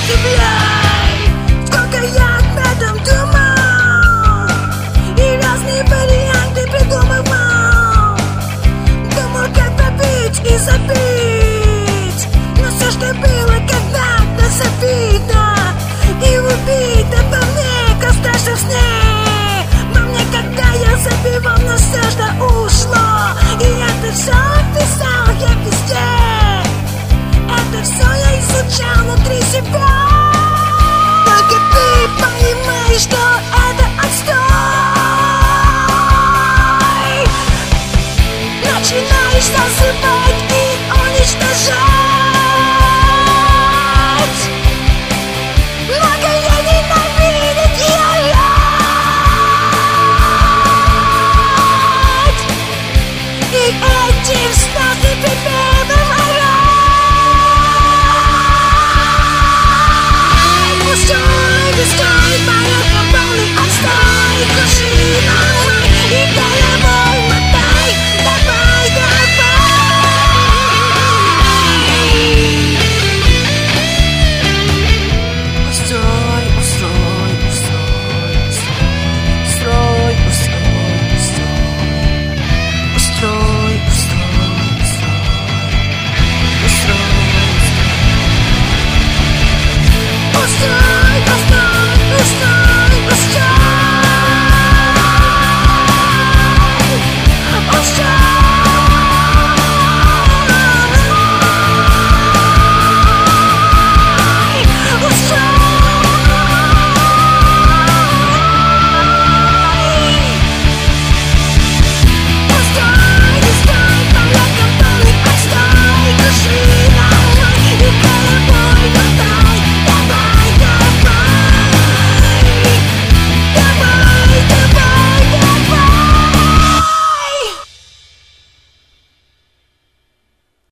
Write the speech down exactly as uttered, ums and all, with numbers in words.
удивляй, сколько я об этом думал и разные варианты придумывал. Думал, как пробить и забить, но все, что было когда-то завидно и убито во мне, как в страшном сне. Во мне, когда я забивал, но все, что ушло, и это все писал я везде. Это все я изучал внутри себя. Только ты понимаешь, что это отстой. Начинаешь засыпать и уничтожать. Многое ненавидеть и орать. И этим слезы припевом орать. Пустой, пустой, поэтому полный отстой. Кружи головой и головой мотай. Давай, давай. Устрой, устрой, устрой, устрой, устрой, устрой, устрой, устрой, устрой, устрой.